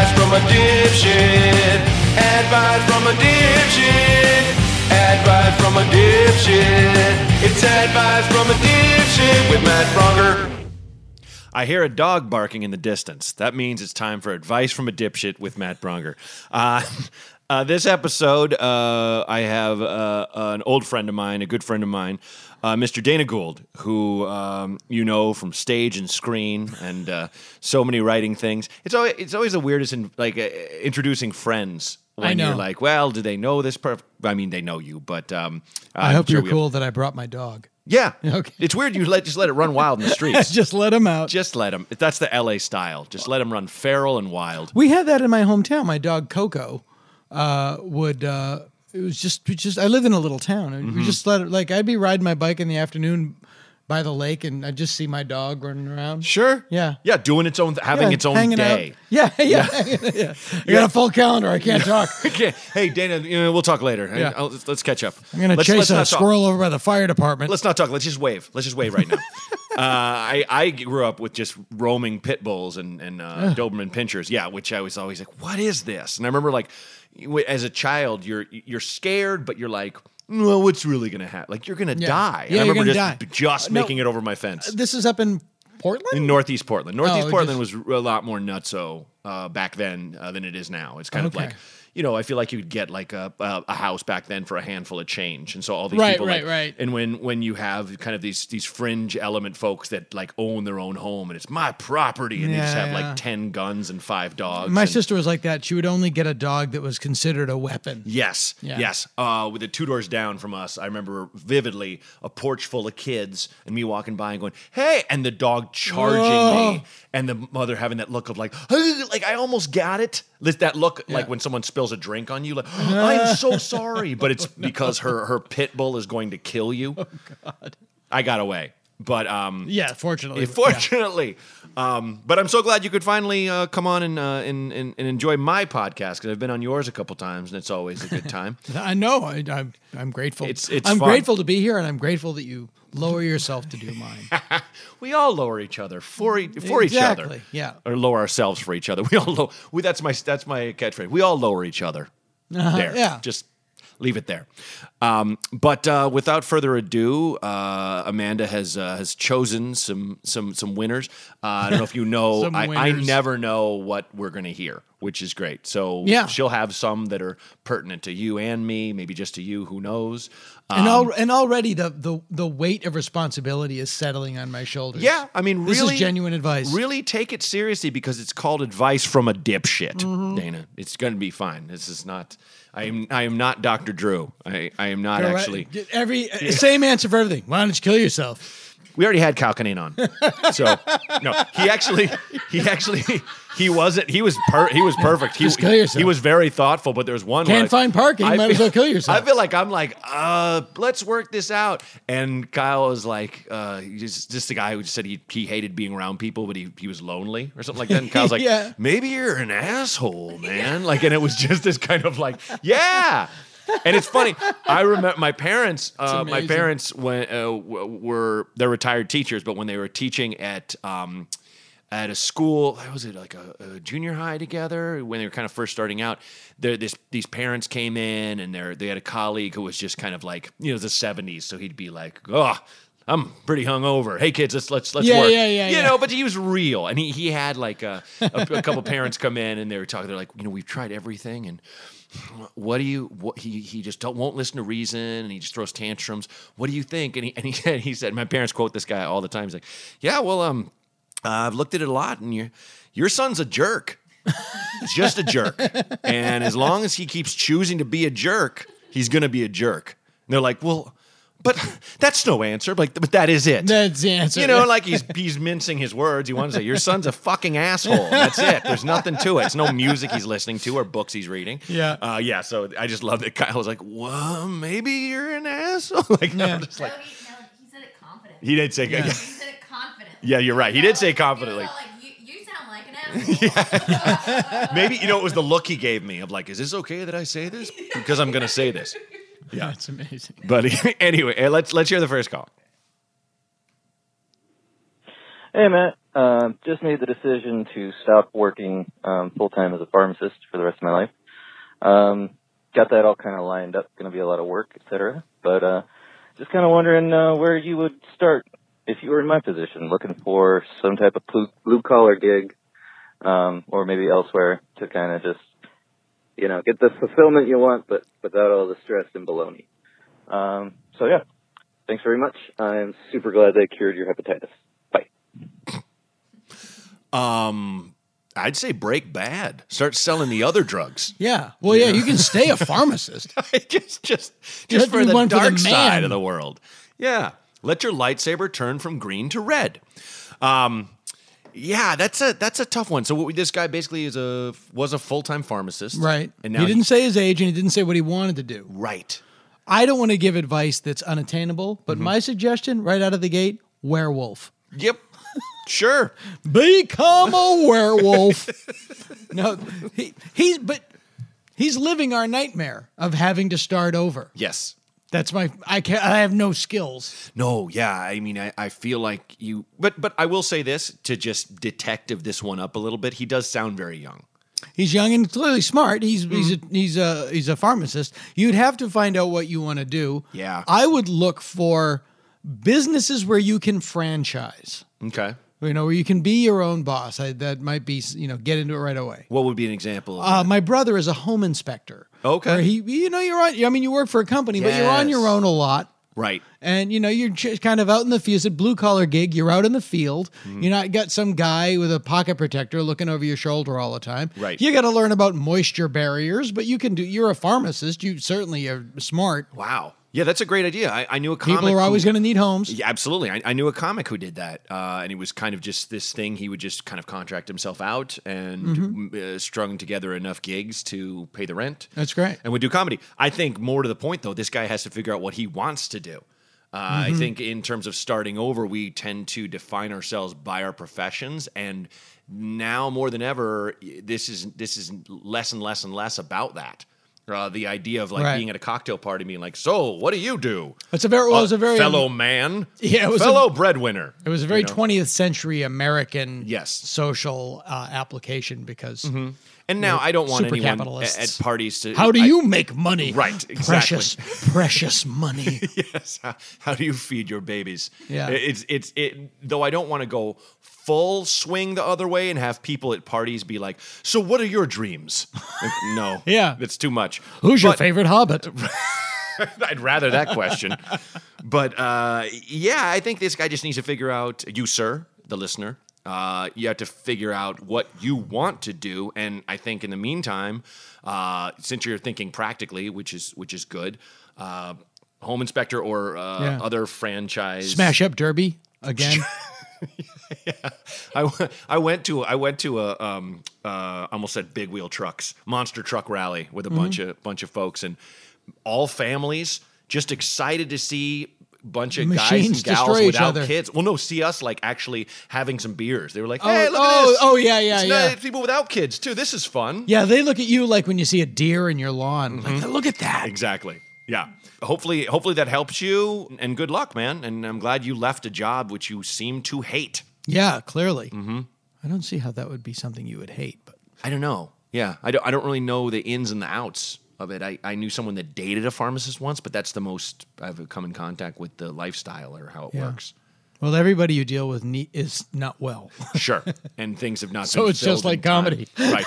Advice from a dipshit. Advice from a dipshit. Advice from a dipshit. It's advice from a dipshit with Matt Bronger. I hear a dog barking in the distance. That means it's time for Advice from a Dipshit with Matt Bronger. This episode, I have an old friend of mine, a good friend of mine, Mr. Dana Gould, who you know from stage and screen and so many writing things. It's always the weirdest in introducing friends. When you're like, well, do they know this? I mean, they know you, but I hope you're cool that I brought my dog. Yeah. Okay. It's weird you just let it run wild in the streets. Just let him out. Just let him. That's the LA style. Just let him run feral and wild. We had that in my hometown. My dog Coco would. It was just. I live in a little town, and we just let it. I'd be riding my bike in the afternoon by the lake, and I'd just see my dog running around. Sure. Yeah. Yeah. Doing its own, having its own day. Out. Yeah. I got a full calendar. I can't talk. Okay. Hey, Dana, we'll talk later. Yeah. Let's catch up. I'm going to chase a squirrel over by the fire department. Let's not talk. Let's just wave. Let's just wave right now. I grew up with just roaming pit bulls and Doberman pinchers. Yeah, which I was always like, what is this? And I remember as a child, you're scared, but you're like, well, what's really going to happen? You're going to die. Yeah, and I remember you're going to die. making it over my fence. This is up in Portland? In Northeast Portland. Portland was a lot more nutso back then than it is now. It's kind of like, I feel like you could get a house back then for a handful of change. And so all these people. Right. And when you have kind of these fringe element folks that own their own home and it's my property and they just have 10 guns and 5 dogs. My sister was like that. She would only get a dog that was considered a weapon. Yes. With the 2 doors down from us, I remember vividly a porch full of kids and me walking by and going, hey, and the dog charging me and the mother having that look of I almost got it. That look when someone spills a drink on you, I'm so sorry. But it's because her pit bull is going to kill you. Oh, God. I got away. But fortunately. But I'm so glad you could finally come on and enjoy my podcast because I've been on yours a couple times and it's always a good time. I know. I'm grateful. I'm grateful to be here and I'm grateful that you lower yourself to do mine. We all lower each other for each other. Exactly. Yeah. Or lower ourselves for each other. We all that's my catchphrase. We all lower each other. There. Yeah. Just leave it there. But without further ado, Amanda has chosen some winners. I don't know if you know. I never know what we're going to hear, which is great. So she'll have some that are pertinent to you and me, maybe just to you. Who knows? And already the weight of responsibility is settling on my shoulders. Yeah, I mean, really, this is genuine advice. Really take it seriously because it's called advice from a dipshit, Dana. It's going to be fine. This is not. I am not Dr. Drew. I am not actually. Same answer for everything. Why don't you kill yourself? We already had Kyle Kinane on, so no. He wasn't. He was perfect. Just kill yourself. He was very thoughtful, but there was one. Can't find parking. Might as well kill yourself. I feel like I'm let's work this out. And Kyle was like, just the guy who just said he hated being around people, but he was lonely or something like that. And Kyle's like, maybe you're an asshole, man. And it was just this kind of yeah. And it's funny. I remember my parents. My parents were they're retired teachers, but when they were teaching at a school, what was it, a junior high together when they were kind of first starting out? These parents came in, and they had a colleague who was just kind of the 70s, so he'd be like, oh, I'm pretty hungover. Hey kids, let's work. Yeah. But he was real, and he had a couple parents come in, and they were talking. They're like, we've tried everything, and he just won't listen to reason, and he just throws tantrums. What do you think? And he said, my parents quote this guy all the time. He's like, yeah, well, I've looked at it a lot, and your son's a jerk. He's just a jerk, and as long as he keeps choosing to be a jerk, he's going to be a jerk. And they're like, well. But that's no answer. But that is it. That's the answer. He's mincing his words. He wants to say, your son's a fucking asshole. That's it. There's nothing to it. It's no music he's listening to or books he's reading. Yeah. So I just love that Kyle was like, well, maybe you're an asshole. I'm just like. No, he said it confidently. He did say He said it confidently. Yeah, you're right. He did say confidently. You sound like an asshole. Maybe, it was the look he gave me of is this okay that I say this? Because I'm going to say this. Yeah, that's amazing. But anyway, let's hear the first call. Hey, Matt. Just made the decision to stop working full-time as a pharmacist for the rest of my life. Got that all kind of lined up. Going to be a lot of work, etc. But just kind of wondering where you would start if you were in my position, looking for some type of blue-collar gig, or maybe elsewhere to kind of just, get the fulfillment you want, but without all the stress and baloney. So yeah, thanks very much. I'm super glad they cured your hepatitis. Bye. I'd say break bad. Start selling the other drugs. Yeah. Well, yeah, you can stay a pharmacist. just have for to be the one for the dark side man. of the world. Yeah. Let your lightsaber turn from green to red. Yeah, that's a tough one. So this guy basically was a full-time pharmacist. Right. And now he didn't say his age, and he didn't say what he wanted to do. Right. I don't want to give advice that's unattainable, but my suggestion right out of the gate, werewolf. Yep. Sure. Become a werewolf. No, he's living our nightmare of having to start over. Yes. That's I have no skills. No, yeah. I mean, I feel like you, but I will say this to just detective this one up a little bit. He does sound very young. He's young and clearly smart. He's a pharmacist. You'd have to find out what you want to do. Yeah. I would look for businesses where you can franchise. Okay. Where you can be your own boss. That might be, get into it right away. What would be an example of that? My brother is a home inspector. Okay. Where you're on. I mean, you work for a company, but you're on your own a lot. Right. And, you're just kind of out in the field. It's a blue-collar gig. You're out in the field. You're not got some guy with a pocket protector looking over your shoulder all the time. Right. You got to learn about moisture barriers, but you're a pharmacist. You certainly are smart. Wow. Yeah, that's a great idea. I knew a comic. People are always going to need homes. Yeah, absolutely. I knew a comic who did that, and it was kind of just this thing. He would just kind of contract himself out and strung together enough gigs to pay the rent. That's great. And would do comedy. I think more to the point, though, this guy has to figure out what he wants to do. I think in terms of starting over, we tend to define ourselves by our professions, and now more than ever, this is less and less and less about that. The idea of being at a cocktail party, being like, "So, what do you do?" It's a very fellow man, it was fellow breadwinner. It was a very 20th century American Yes. social application because. And now I don't want super anyone capitalists. at parties to. How do you make money? Right, exactly. Precious money. Yes. How do you feed your babies? Yeah. It's though I don't want to go full swing the other way and have people at parties be like, "So what are your dreams?" Like, no. Yeah. That's too much. Who's your favorite hobbit? I'd rather that question. But yeah, I think this guy just needs to figure out, you, sir, the listener, you have to figure out what you want to do. And I think in the meantime, since you're thinking practically, which is good, home inspector or other franchise. Smash Up Derby again. Yeah. I went to a almost said big wheel trucks, monster truck rally with a bunch of folks, and all families just excited to see bunch of guys Machines and gals destroy each without other. kids. Well, no, see us like actually having some beers. They were like, "Hey, look at this! Oh, yeah. It's people without kids too. This is fun." Yeah, they look at you like when you see a deer in your lawn. Like, look at that. Exactly. Yeah. Hopefully that helps you, and good luck, man. And I'm glad you left a job which you seem to hate. Yeah, clearly. I don't see how that would be something you would hate, but I don't know. Yeah, I don't really know the ins and the outs of it. I knew someone that dated a pharmacist once, but that's the most I've come in contact with the lifestyle or how it works. Well, everybody you deal with is not well. Sure, and things have not. So been it's just filled like in time. comedy. Right?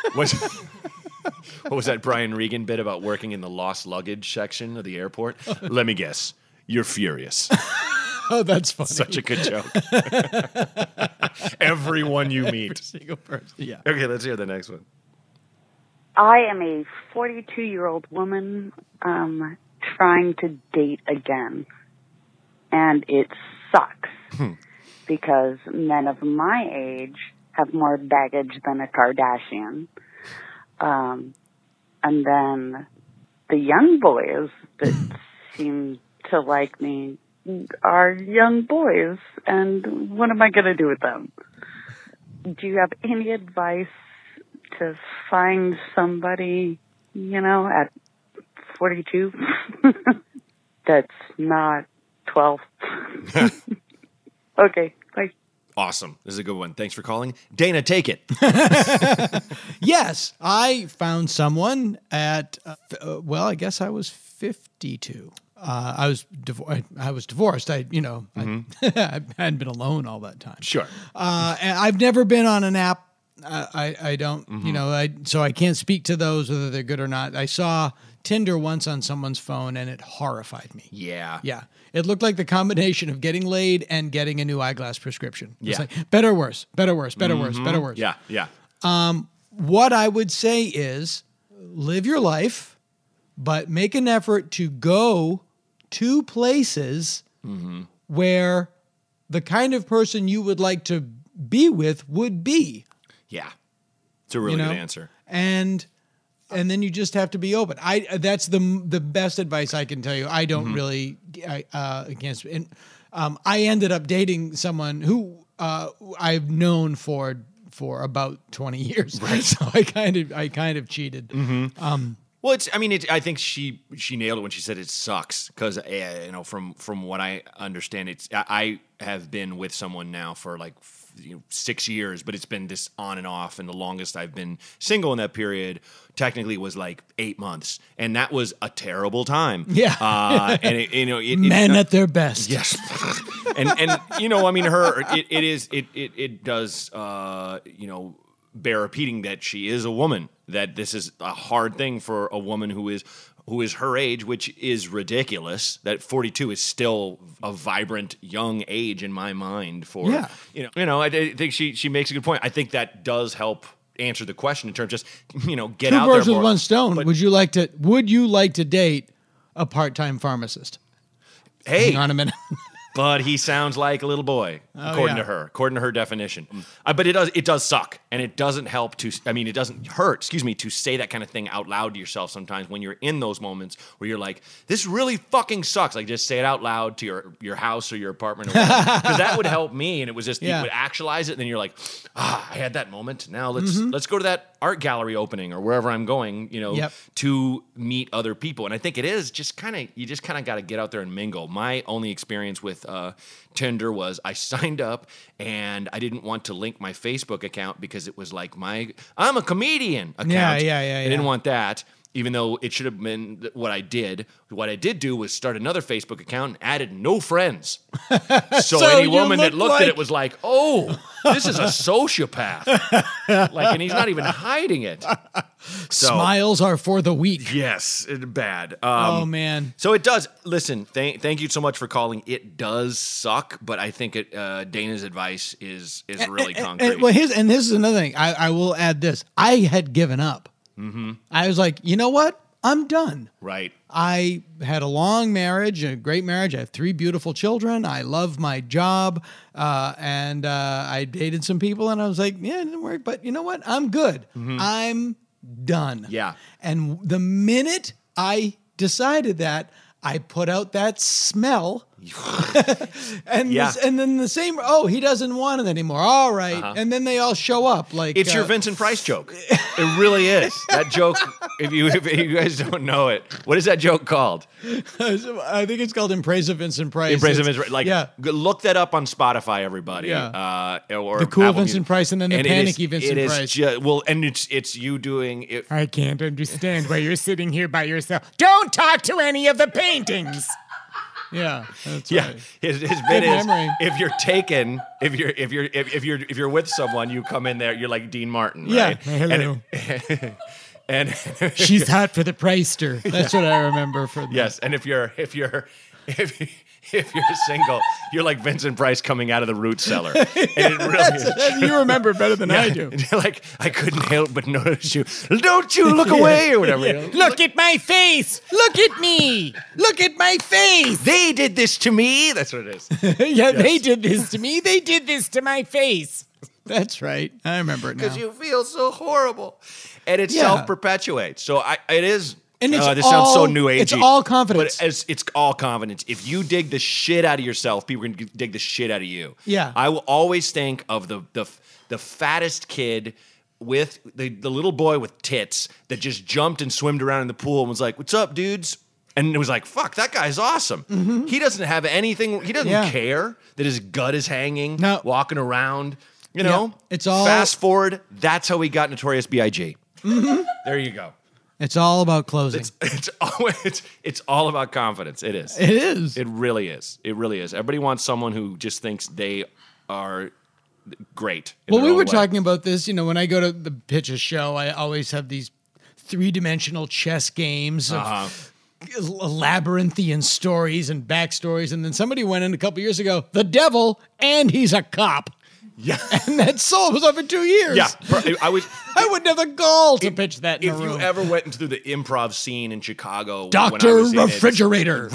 What was that Brian Regan bit about working in the lost luggage section of the airport? Let me guess. You're furious. Oh, that's funny. Such a good joke. Everyone you meet. Single person. Yeah. Okay, let's hear the next one. I am a 42-year-old woman trying to date again. And it sucks because men of my age have more baggage than a Kardashian. And then the young boys that seem to like me are young boys. And what am I going to do with them? Do you have any advice to find somebody, at 42 that's not 12? Okay, bye. Awesome. This is a good one. Thanks for calling. Dana, take it. Yes, I found someone at, I guess I was 52. I was divorced. I hadn't been alone all that time. Sure. And I've never been on an app. I don't, so I can't speak to those, whether they're good or not. I saw Tinder once on someone's phone and it horrified me. Yeah. Yeah. It looked like the combination of getting laid and getting a new eyeglass prescription. Yeah. It's like better, worse, better, worse, better, worse, better, worse. Yeah. Yeah. What I would say is live your life, but make an effort to go to places where the kind of person you would like to be with would be. Yeah. It's a really good answer. And then you just have to be open. That's the best advice I can tell you. I don't really against. And I ended up dating someone who I've known for about 20 years. Right. So I kind of cheated. Well, I think she nailed it when she said it sucks because from what I understand, I have been with someone now for like 6 years, but it's been this on and off, and the longest I've been single in that period technically was like 8 months, and that was a terrible time. Yeah, and men at their best. Yes, and it does bear repeating that she is a woman, that this is a hard thing for a woman who is her age, which is ridiculous. That 42 is still a vibrant young age in my mind for, I think she makes a good point. I think that does help answer the question in terms of just, get out there more. Two birds with one stone. But would you like to date a part-time pharmacist? Hey. Hang on a minute. But he sounds like a little boy, according to her definition. But it does suck, and it doesn't help it doesn't hurt, to say that kind of thing out loud to yourself sometimes when you're in those moments where you're like, this really fucking sucks. Like, just say it out loud to your house or your apartment, because that would help me. And it was just, you would actualize it, and then you're like, I had that moment. Now let's go to that art gallery opening or wherever I'm going, to meet other people. And I think it is you just kind of got to get out there and mingle. My only experience with Tinder was I signed up and I didn't want to link my Facebook account because it was like I'm a comedian account. I didn't want that, even though it should have been what I did. What I did do was start another Facebook account and added no friends. So any woman that looked at it was like, oh, this is a sociopath. And he's not even hiding it. Smiles are for the weak. Yes, bad. Oh, man. So it does. Listen, thank you so much for calling. It does suck, but I think Dana's advice is really concrete. And this is another thing. I will add this. I had given up. Mm-hmm. I was like, you know what? I'm done. Right. I had a long marriage, a great marriage. I have 3 beautiful children. I love my job. And I dated some people, and I was like, yeah, it didn't work. But you know what? I'm good. Mm-hmm. I'm done. Yeah. And the minute I decided that, I put out that smell. and then the same, he doesn't want it anymore. All right. Uh-huh. And then they all show up. Like it's your Vincent Price joke. It really is. That joke, if you guys don't know it, what is that joke called? I think it's called In Praise of Vincent Price. In Praise of Vincent Price. Look that up on Spotify, everybody. Yeah. Or the cool Apple Vincent Music. Price and then the panicky Vincent Price. And it's you doing it. I can't understand why you're sitting here by yourself. Don't talk to any of the paintings. Yeah, that's right. His bit is if you're taken, if you're with someone, you come in there, you're like Dean Martin, right? Yeah, hello. And she's hot for the Preister. That's what I remember for. Yes, and if you're single, you're like Vincent Price coming out of the root cellar. And it really is. You remember better than I do. Like, I couldn't help but notice you. Don't you look away or whatever. Yeah. Look at my face. Look at me. Look at my face. They did this to me. That's what it is. They did this to me. They did this to my face. That's right. I remember it now. Because you feel so horrible. And it self-perpetuates. So it is... And this sounds so new agey. It's all confidence. But it's all confidence. If you dig the shit out of yourself, people are going to dig the shit out of you. Yeah. I will always think of the fattest kid with the little boy with tits that just jumped and swimmed around in the pool and was like, "What's up, dudes?" And it was like, fuck, that guy's awesome. Mm-hmm. He doesn't have anything. He doesn't care that his gut is hanging, walking around. You know, it's all. Fast forward. That's how he got Notorious B.I.G. Mm-hmm. There you go. It's all about closing. It's all about confidence. It is. It is. It really is. It really is. Everybody wants someone who just thinks they are great. Well, we were talking about this. When I go to pitch a show, I always have these 3-dimensional chess games of labyrinthian stories and backstories. And then somebody went in a couple years ago, the devil, and he's a cop. Yeah. And that sold was over 2 years. Yeah. I wouldn't have the gall to pitch that in a room. If you ever went into the improv scene in Chicago. Dr. Refrigerator.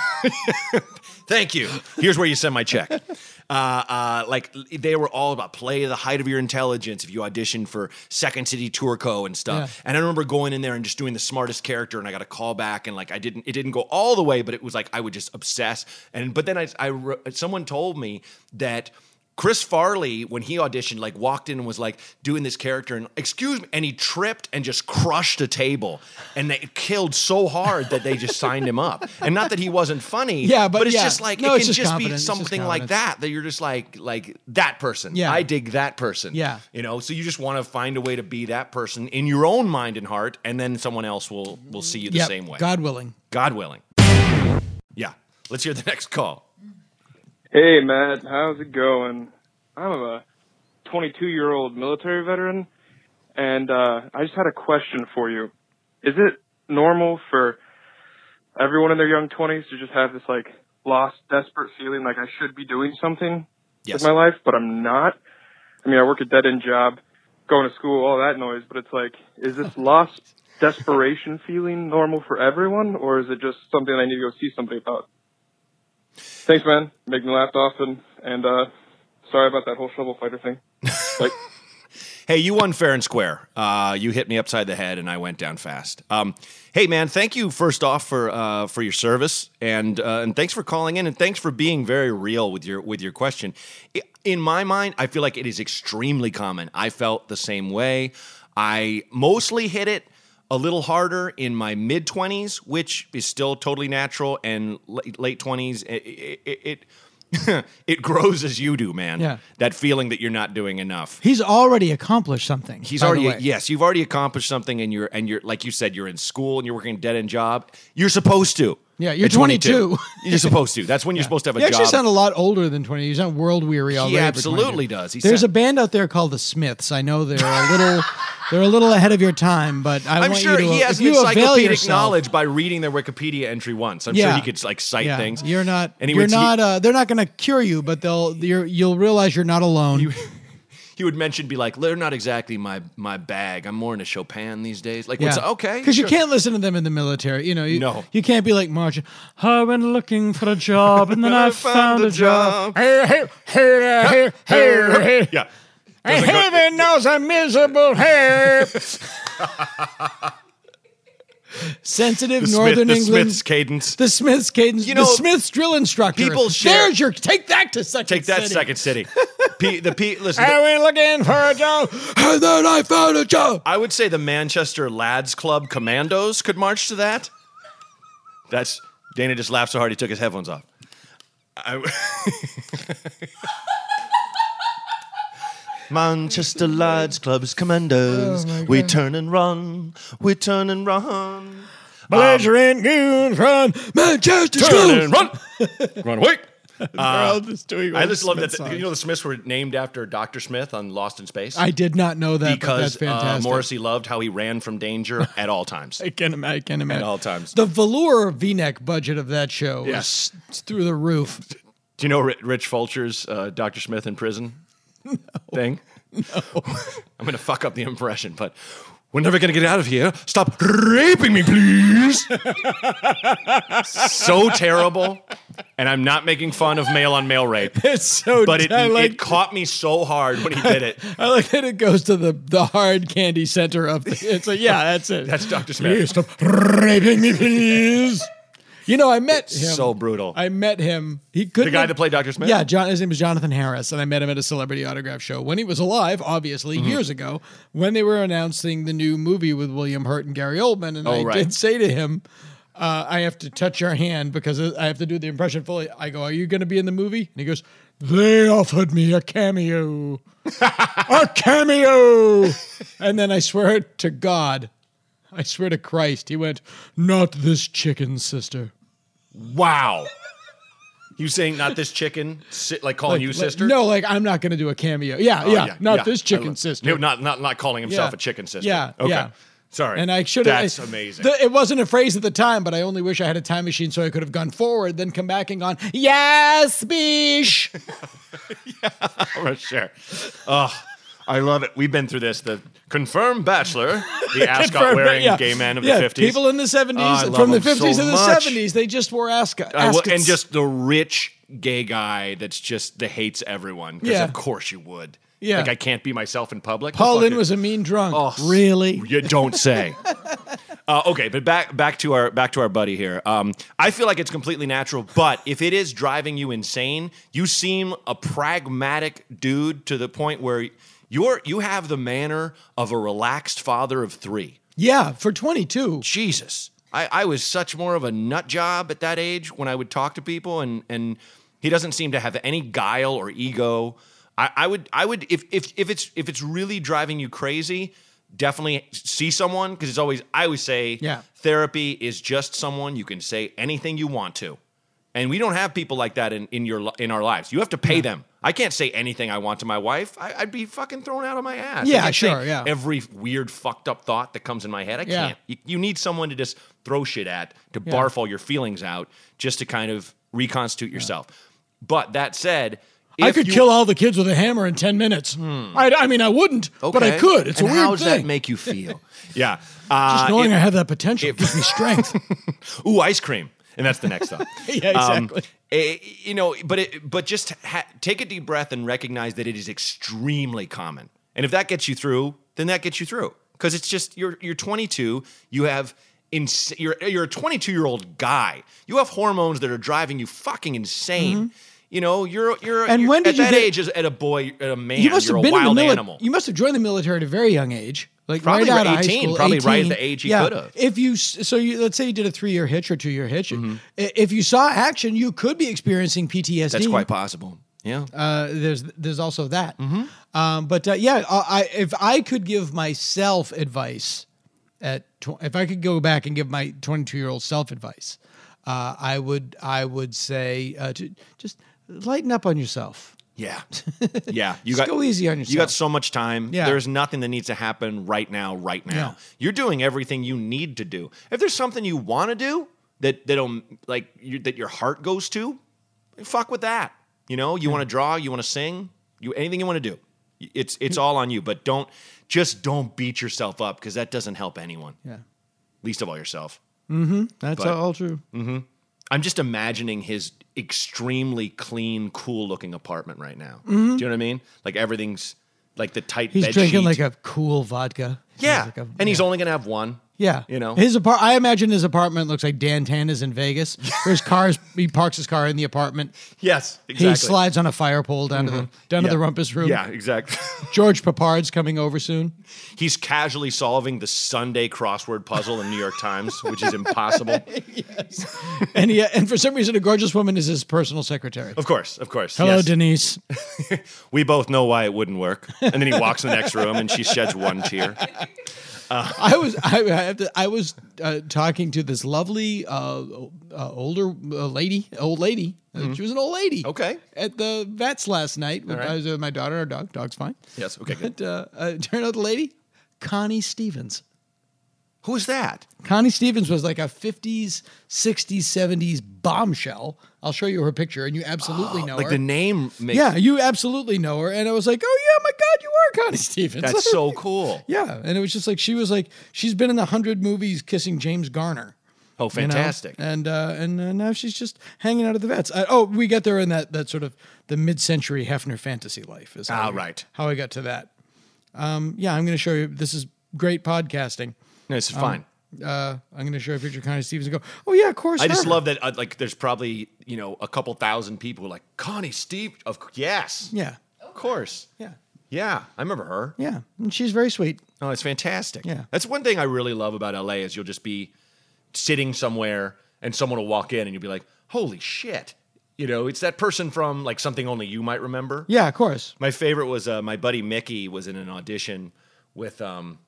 Thank you. Here's where you send my check. Like they were all about play the height of your intelligence if you auditioned for Second City Tour Co. and stuff. Yeah. And I remember going in there and just doing the smartest character, and I got a call back, and like it didn't go all the way, but it was like I would just obsess. But then someone told me that Chris Farley, when he auditioned, like walked in and was like doing this character and excuse me, and he tripped and just crushed a table, and they killed so hard that they just signed him up. And not that he wasn't funny, but it's just like it can just be something like that you're just like that person. Yeah, I dig that person. Yeah, so you just want to find a way to be that person in your own mind and heart, and then someone else will see you the same way. God willing. God willing. Yeah. Let's hear the next call. Hey, Matt, how's it going? I'm a 22-year-old military veteran, and I just had a question for you. Is it normal for everyone in their young 20s to just have this, like, lost, desperate feeling like I should be doing something with my life, but I'm not? I mean, I work a dead-end job, going to school, all that noise, but it's like, is this lost desperation feeling normal for everyone, or is it just something I need to go see somebody about? Thanks, man. Make me laugh often. And sorry about that whole shovel fighter thing. Like, hey, you won fair and square. You hit me upside the head, and I went down fast. Hey, man, thank you first off for your service, and thanks for calling in, and thanks for being very real with your question. In my mind, I feel like it is extremely common. I felt the same way. I mostly hit it a little harder in my mid-20s, which is still totally natural, and late 20s, it grows as you do, man. Yeah. That feeling that you're not doing enough. He's already accomplished something. You've already accomplished something, and you're like you said, you're in school and you're working a dead-end job. You're supposed to. Yeah, you're 22. You're supposed to. That's when you're supposed to have a job. You actually sound a lot older than 20. You sound world weary already. He absolutely does. There's a band out there called the Smiths. I know they're a little ahead of your time, but I'm sure he has an encyclopedic knowledge by reading their Wikipedia entry once. I'm sure he could like cite things. You're not. They're not going to cure you, but you'll realize you're not alone. He would be like, they're not exactly my bag. I'm more into Chopin these days. Like, what's okay? Because you can't listen to them in the military. You can't be like marching. I went looking for a job, and then I found a job. Hey. Yeah. Heaven knows I'm miserable here. Sensitive Northern England. The Smiths cadence. The Smiths cadence. The Smiths drill instructor. People share. Take that to Second City. Take that Second City. Listen. I went looking for a job, and then I found a job. I would say the Manchester Lads Club Commandos could march to that. Dana just laughed so hard he took his headphones off. Manchester Lads Club's Commandos. We turn and run. We turn and run. Belligerent goons run. Manchester turn and run. Run away. I just love that. The Smiths were named after Dr. Smith on Lost in Space. I did not know that, because that's fantastic. Morrissey loved how he ran from danger at all times. I can imagine. At all times. The velour V-neck budget of that show was through the roof. Do you know Rich Fulcher's Dr. Smith in prison thing? No. I'm going to fuck up the impression, but we're never going to get out of here. Stop raping me, please. So terrible. And I'm not making fun of male-on-male rape. It's so But it caught me so hard when he did it. I like that it goes to the hard candy center of it's like, that's it. That's Dr. Smith. Stop raping me, please. I met him. So brutal. I met him. He couldn't. The guy that played Dr. Smith? Yeah, his name was Jonathan Harris, and I met him at a celebrity autograph show when he was alive, obviously, years ago, when they were announcing the new movie with William Hurt and Gary Oldman. And I did say to him, I have to touch your hand because I have to do the impression fully. I go, "Are you going to be in the movie?" And he goes, "They offered me a cameo." A cameo! And then I swear to God, I swear to Christ, he went, "Not this chicken, sister." Wow. You saying not this chicken, like calling you sister? No, like I'm not going to do a cameo. Not this chicken, sister. No, not calling himself a chicken sister. Yeah, okay. Yeah. Sorry. And I should have. That's amazing. It wasn't a phrase at the time, but I only wish I had a time machine so I could have gone forward, then come back and gone, "Yes, bish." Yeah, sure. Oh, I love it. We've been through this. The confirmed bachelor, the ascot-wearing gay man of the 50s. People in the 70s, from the 50s to the 70s, they just wore ascots. And just the rich gay guy that's just that hates everyone. Because of course you would. Yeah. Like I can't be myself in public. Paul Lynde was a mean drunk. Oh, really? You don't say. Okay, but back to our buddy here. I feel like it's completely natural, but if it is driving you insane, you seem a pragmatic dude to the point where you have the manner of a relaxed father of 3. Yeah, for 22. Jesus. I was such more of a nut job at that age when I would talk to people, and he doesn't seem to have any guile or ego. I would if it's really driving you crazy, definitely see someone, because I always say therapy is just someone you can say anything you want to. And we don't have people like that in our lives. You have to pay them. I can't say anything I want to my wife. I'd be fucking thrown out of my ass. Yeah, sure, yeah. Every weird fucked up thought that comes in my head, I can't. You need someone to just throw shit at, to barf all your feelings out, just to kind of reconstitute yourself. But that said, I could kill all the kids with a hammer in 10 minutes. I mean, I wouldn't, but I could. It's a weird thing. How does that make you feel? Yeah. Just knowing I have that potential gives me strength. Ooh, ice cream. And that's the next thought. Yeah, exactly. But just take a deep breath and recognize that it is extremely common. And if that gets you through, then that gets you through. Because it's just, you're 22, you have... you're a 22-year-old guy. You have hormones that are driving you fucking insane. Mm-hmm. You know, you're at that age, as a man, you're a wild animal. You must have joined the military at a very young age. Like probably right out of 18, high school, probably 18. right at the age he could have. Let's say you did a 3-year hitch or 2-year hitch. Mm-hmm. If you saw action, you could be experiencing PTSD. That's quite possible. Yeah. There's also that. Mm-hmm. If I could give myself advice if I could go back and give my 22-year-old self advice, I would say to just lighten up on yourself. Yeah. Yeah. Go easy on yourself. You got so much time. Yeah. There's nothing that needs to happen right now. Yeah. You're doing everything you need to do. If there's something you want to do that your heart goes to, fuck with that. You know, you want to draw, you want to sing, anything you want to do. It's all on you, but don't beat yourself up, because that doesn't help anyone. Yeah. Least of all yourself. Mm-hmm. That's all true. Mm-hmm. I'm just imagining his extremely clean, cool-looking apartment right now. Mm-hmm. Do you know what I mean? Like everything's like the tight bed sheet. He's drinking like a cool vodka. Yeah, he's only gonna have one. Yeah, you know, I imagine his apartment looks like Dan Tana's in Vegas. Where he parks his car in the apartment. Yes, exactly. He slides on a fire pole down to the rumpus room. Yeah, exactly. George Papard's coming over soon. He's casually solving the Sunday crossword puzzle in New York Times, which is impossible. Yes, and for some reason, a gorgeous woman is his personal secretary. Of course. Hello, yes. Denise. We both know why it wouldn't work. And then he walks in the next room, and she sheds one tear. I was talking to this lovely old lady. Mm-hmm. She was an old lady. Okay. At the vet's last night. Right. I was with my daughter. Our dog's fine. Yes. Okay. Good. But turned out the lady, Connie Stevens. Who's that? Connie Stevens was like a 50s, 60s, 70s bombshell. I'll show you her picture, and you absolutely know her. Like the name makes... Yeah, you absolutely know her. And I was like, oh, yeah, my God, you are Connie Stevens. That's so cool. Yeah, and it was just like, she's been in 100 movies kissing James Garner. Oh, fantastic. You know? And now she's just hanging out at the vets. We got there in that sort of the mid-century Hefner fantasy life. Is how I got to that. I'm going to show you. This is great podcasting. No, it's fine. I'm going to show a picture of Connie Stevens and go, oh, yeah, of course. I just love that, there's probably, a couple thousand people who are like, Connie Stevens? Yes. Yeah. Of course. Yeah. Yeah. I remember her. Yeah. And she's very sweet. Oh, it's fantastic. Yeah. That's one thing I really love about LA is you'll just be sitting somewhere and someone will walk in and you'll be like, holy shit. You know, it's that person from like something only you might remember. Yeah, of course. My favorite was my buddy Mickey was in an audition with,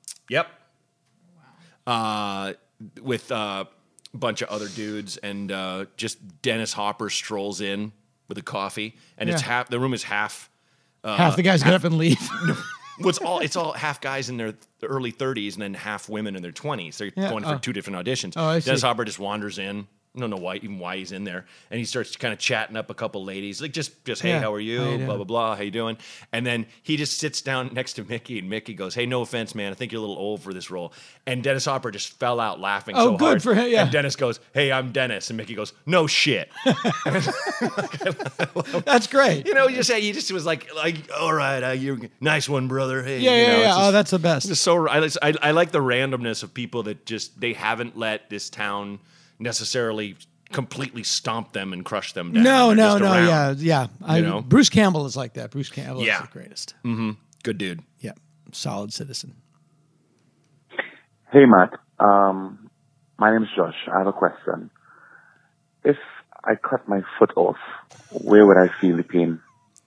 with a bunch of other dudes, and just Dennis Hopper strolls in with a coffee, and it's the room is half the guys get up and leave. It's all half guys in their early 30s and then half women in their 20s. They're going for 2 different auditions. Oh, I see. Dennis Hopper just wanders in. I don't know why he's in there, and he starts kind of chatting up a couple ladies, like just hey, how are you? Blah blah blah, how you doing? And then he just sits down next to Mickey, and Mickey goes, "Hey, no offense, man, I think you're a little old for this role." And Dennis Hopper just fell out laughing so hard. Oh, good for him. Yeah. And Dennis goes, "Hey, I'm Dennis," and Mickey goes, "No shit." That's great. You know, he just was like, all right, you're nice one, brother. Hey, Yeah. Oh, that's the best. It's so I like the randomness of people that just they haven't let this town necessarily completely stomp them and crush them down. No, around. yeah. Bruce Campbell is like that. Bruce Campbell is the greatest. Mm-hmm. Good dude. Yeah, solid citizen. Hey, Matt. My name is Josh. I have a question. If I cut my foot off, where would I feel the pain?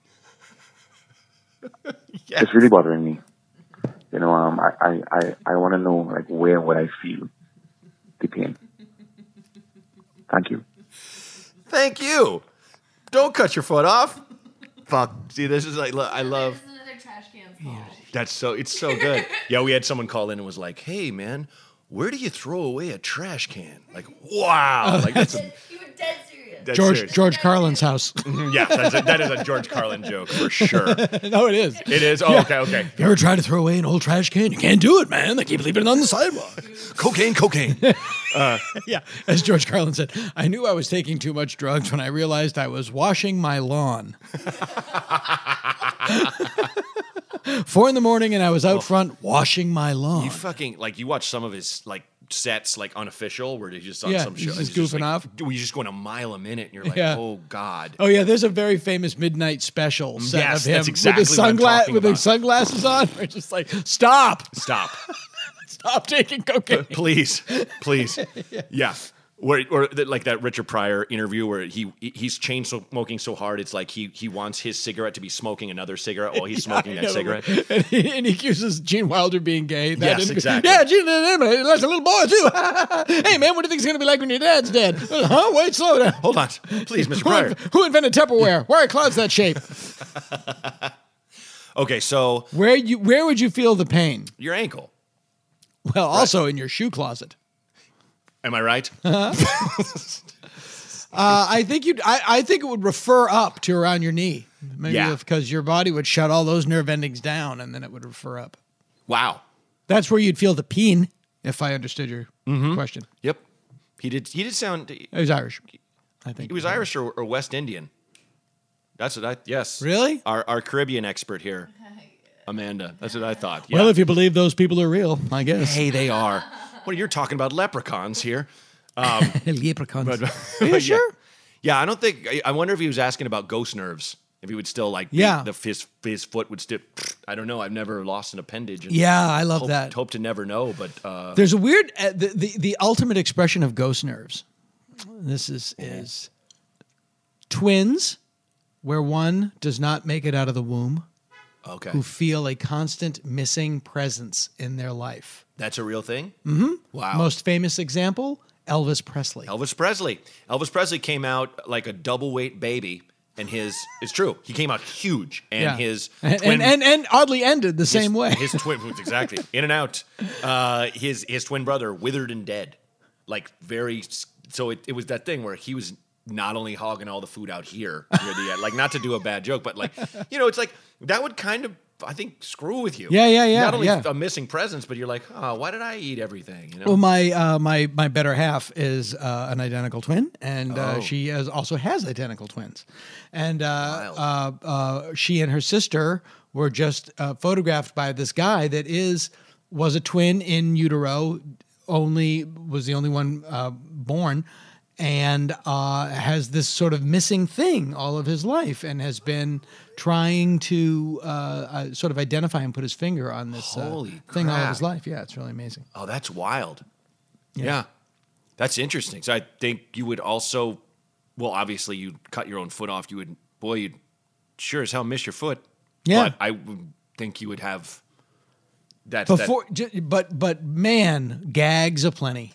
Yes. It's really bothering me. You know, I want to know, like, where would I feel the pain? Thank you. Thank you. Don't cut your foot off. Fuck. See, this is like, I love. This is another trash can's fault. It's so good. Yeah, we had someone call in and was like, "Hey, man, where do you throw away a trash can?" Like, wow. Like that's You were dead serious. George Carlin's house. Yeah, that is a George Carlin joke for sure. No, it is. It is? Oh, yeah. Okay. You ever tried to throw away an old trash can? You can't do it, man. They keep leaving it on the sidewalk. Cocaine. Yeah, as George Carlin said, I knew I was taking too much drugs when I realized I was washing my lawn. 4 a.m, and I was out front washing my lawn. You fucking, like, you watch some of his, like, sets, like, unofficial, where he's just on some show. He's just goofing off. He's just going a mile a minute, and you're like, oh, God. Oh, yeah, there's a very famous midnight special set of him that's exactly with the sunglasses on. We're just like, stop. Stop taking cocaine. Please. Yeah. Or like that Richard Pryor interview where he's chain smoking so hard it's like he wants his cigarette to be smoking another cigarette while he's smoking that cigarette. And he accuses Gene Wilder being gay. Yes, exactly. Yeah, Gene likes a little boy too. Hey man, what do you think it's going to be like when your dad's dead? Huh? Wait, slow down. Hold on, please, Mr. Pryor. Who invented Tupperware? Why are clouds that shape? Okay, so where would you feel the pain? Your ankle. Well, also in your shoe closet. Am I right? I think I think it would refer up to around your knee. Maybe because your body would shut all those nerve endings down, and then it would refer up. Wow, that's where you'd feel the pain. If I understood your question. Yep, he did sound. He was Irish. I think he was Irish or West Indian. That's what I. Yes, really. Our Caribbean expert here, Amanda. That's what I thought. Yeah. Well, if you believe those people are real, I guess. Hey, they are. What, you're talking about leprechauns here? Leprechauns. Are you sure? Yeah, I don't think. I wonder if he was asking about ghost nerves. If he would still like, his foot would still. I don't know. I've never lost an appendage. I love that. Hope to never know. But there's a weird the ultimate expression of ghost nerves. This is twins, where one does not make it out of the womb. Okay. Who feel a constant missing presence in their life. That's a real thing? Mm-hmm. Wow. Most famous example, Elvis Presley. Elvis Presley came out like a double weight baby, and it's true. He came out huge, and his twin... And oddly ended the same way. His twin... Exactly. In and out. His twin brother withered and dead. Like, very... So it was that thing where he was not only hogging all the food out here near the end, like, not to do a bad joke, but like, it's like that would kind of, I think, screw with you. Yeah. Not only a missing presence, but you're like, oh, why did I eat everything? Well, my better half is an identical twin, and she also has identical twins, and she and her sister were just photographed by this guy that was a twin in utero, was the only one born. And has this sort of missing thing all of his life, and has been trying to sort of identify and put his finger on this thing all of his life. Yeah, it's really amazing. Oh, that's wild. Yeah. That's interesting. So I think you would also, well, obviously you cut your own foot off. You'd sure as hell miss your foot. Yeah. But I would think you would have that. But man, gags aplenty.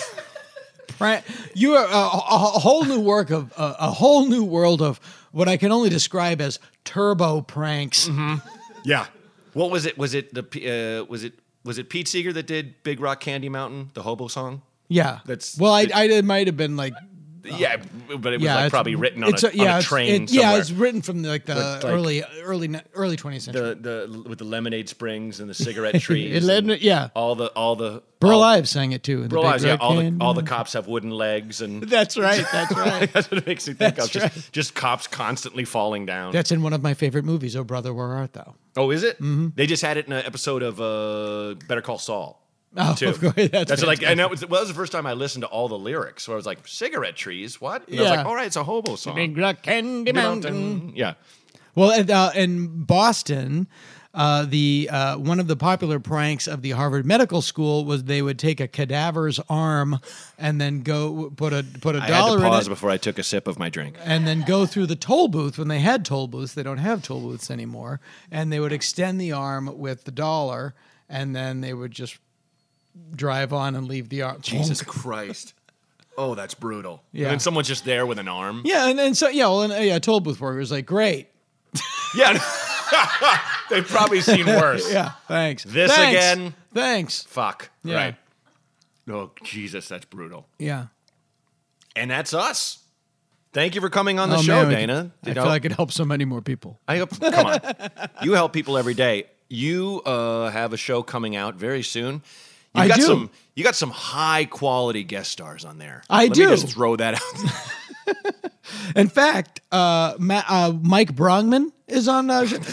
You are a whole new a whole new world of what I can only describe as turbo pranks. Mm-hmm. Yeah. What was it? Was it Pete Seeger that did Big Rock Candy Mountain, the hobo song? Yeah. It might have been like. Yeah, but it was like probably written on a train. It's written from like the early 20th century. With the lemonade springs and the cigarette trees. All the Burl Ives sang it too. Burl Ives, all the cops have wooden legs and. That's right. That's right. That's what it makes me think of. Just cops constantly falling down. That's in one of my favorite movies. Oh, Brother, Where Art Thou? Oh, is it? Mm-hmm. They just had it in an episode of Better Call Saul. Oh, too. Of course. That's like, and that was the first time I listened to all the lyrics. Where I was like, cigarette trees, what? And I was like, all right, it's a hobo song. Big Rock Candy Mountain. Yeah. Well, in Boston, one of the popular pranks of the Harvard Medical School was they would take a cadaver's arm and then go put a dollar in it. I had to pause before I took a sip of my drink. And then go through the toll booth. When they had toll booths, they don't have toll booths anymore. And they would extend the arm with the dollar, and then they would just drive on and leave the arm. Jesus Christ. Oh, that's brutal. Yeah. And then someone's just there with an arm. Yeah, toll booth workers like, great. Yeah. They've probably seen worse. Yeah, thanks. Again. Thanks. Fuck. Yeah. Right. Oh, Jesus, that's brutal. Yeah. And that's us. Thank you for coming on the show, Dana. I feel like it helps so many more people. Come on. You help people every day. You have a show coming out very soon. You got some high quality guest stars on there. Let me just throw that out. In fact, Mike Brongman is on.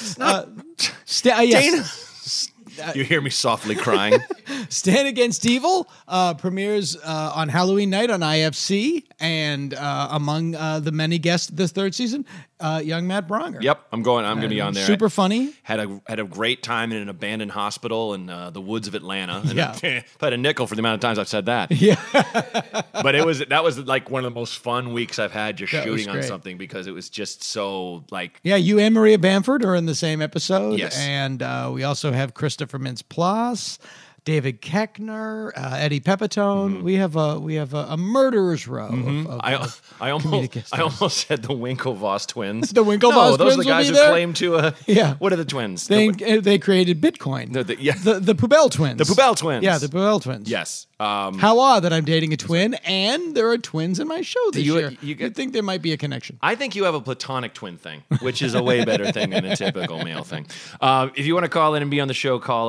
Dana. You hear me softly crying. Stand Against Evil premieres on Halloween night on IFC, and among the many guests this third season, young Matt Bronger. Yep, I'm going to be on there. Super funny. Had a great time in an abandoned hospital in the woods of Atlanta. And Yeah. I had a nickel for the amount of times I've said that. Yeah. But that was like one of the most fun weeks I've had just shooting on something, because it was just so like. Yeah, you and Maria Bamford are in the same episode. Yes. And we also have Christopher Mintz-Plasse, David Koechner, Eddie Pepitone. Mm-hmm. We have a murderer's row. I almost said the Winklevoss twins. The Winklevoss no, those twins are the guys will who be there? claim to. Yeah. What are the twins? They created Bitcoin. The Poubelle twins. The Poubelle twins. Yeah, the Poubelle twins. Yes. How odd that I'm dating a twin, and there are twins in my show this year. You'd think there might be a connection. I think you have a platonic twin thing, which is a way better thing than a typical male thing. If you want to call in and be on the show, call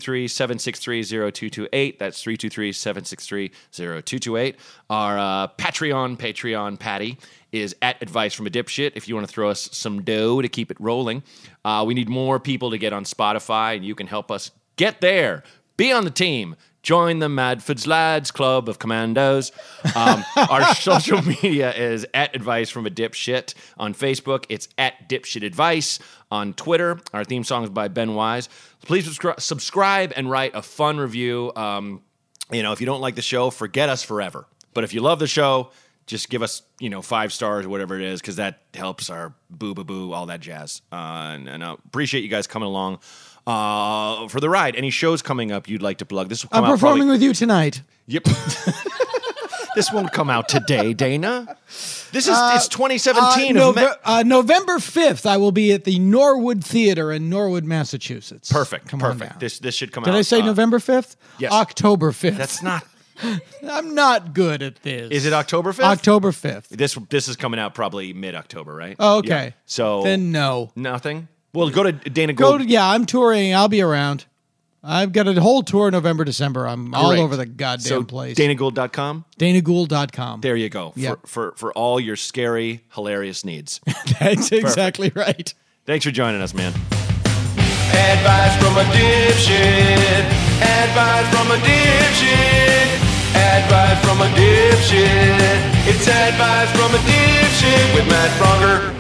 323-763-0228. That's 323-763-0228. Our Patreon Patty is at Advice from a Dipshit. If you want to throw us some dough to keep it rolling. We need more people to get on Spotify, and you can help us get there. Be on the team. Join the Madfords Lads Club of Commandos. Our social media is at Advice from a Dipshit. On Facebook, it's at Dipshit Advice. On Twitter, our theme song is by Ben Wise. Please subscribe and write a fun review. If you don't like the show, forget us forever. But if you love the show, just give us, 5 stars or whatever it is, because that helps our boo, all that jazz. And I appreciate you guys coming along for the ride. Any shows coming up you'd like to plug? This will come I'm out performing with you tonight. Yep. This won't come out today, Dana. It's 2017. November 5th, I will be at the Norwood Theater in Norwood, Massachusetts. Perfect. Come on down. This should come out. Did I say November 5th? Yes. October 5th. That's not. I'm not good at this. Is it October 5th? October 5th. This is coming out probably mid-October, right? Oh, okay. Yeah. So then no. Nothing? Well, go to Dana Gould. I'm touring. I'll be around. I've got a whole tour November, December. I'm all over the goddamn place. DanaGould.com? DanaGould.com. There you go. Yep. For all your scary, hilarious needs. That's exactly right. Thanks for joining us, man. Advice from a dipshit. Advice from a dipshit. Advice from a dipshit. It's advice from a dipshit with Matt Bronger.